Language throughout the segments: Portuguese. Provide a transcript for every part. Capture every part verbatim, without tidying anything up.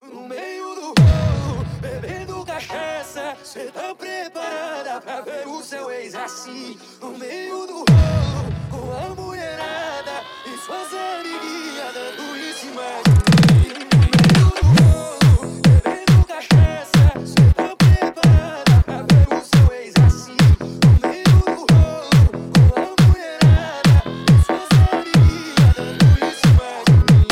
No meio do rolo, bebendo cachaça, cê tá preparada pra ver o seu ex assim? No meio do rolo, com a mulherada e suas amiguinhas dando em cima de mim. No meio do rolo, bebendo cachaça, cê tá preparada pra ver o seu ex assim? No meio do rolo, com a mulherada e suas amiguinhas dando em cima de mim.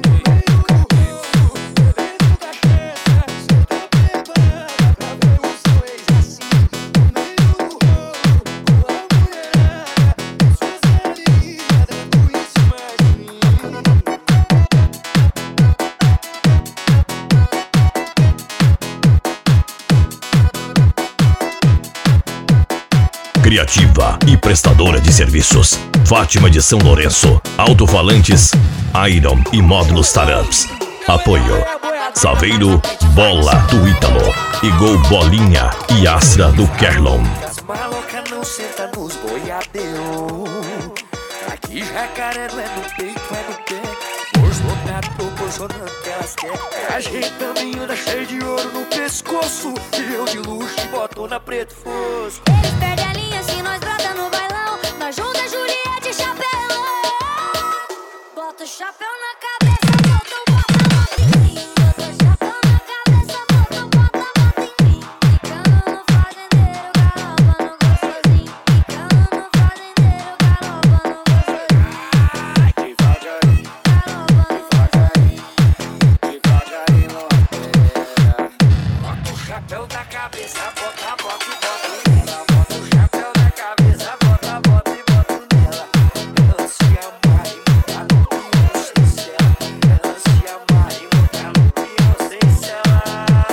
Criativa e prestadora de serviços. Fátima de São Lourenço. Alto-falantes, Iron e módulos Startups. Apoio Saveiro, Bola do Ítalo e Gol Bolinha e Astra do Kerlon. As malocas não senta nos boiadeu. Aqui jacaré não é no peito, é no pé. Os lotados proporcionando que elas querem. É ajeitando cheio de ouro no pescoço. E eu de luxo e botou na preto fosco. Eles perdem a linha se nós brota no bailão. Nós junta Juliette e chapéu. Bota o chapéu na cabeça, bota o bota-bota em mim. Bota o chapéu na cabeça, bota o bota-bota em mim. Ficando no fazendeiro, galopa no gostosinho. Ficando no fazendeiro, galopa no gostosinho. Ai, devagarinho, devagarinho, devagarinho, ladeira. Bota o chapéu na cabeça, bota, bota e bota nela. Bota o chapéu na cabeça, bota, bota e bota nela. Ela se amarra e monta no pião sem cela. Ela se amarra e monta no pião sem cela.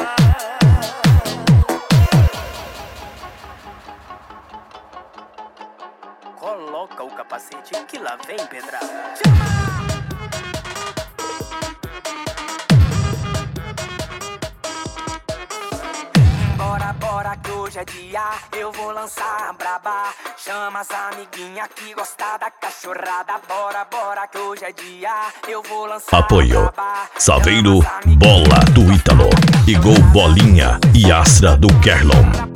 Coloca o capacete que lá vem pedrada. Bora, bora que hoje é dia, eu vou lançar a braba. Chama as amiguinhas que gosta da cachorrada. Bora, bora que hoje é dia, eu vou lançar Apoio a braba. Saveiro, Bola do Ítalo e Gol Bolinha e Astra do Kerlon.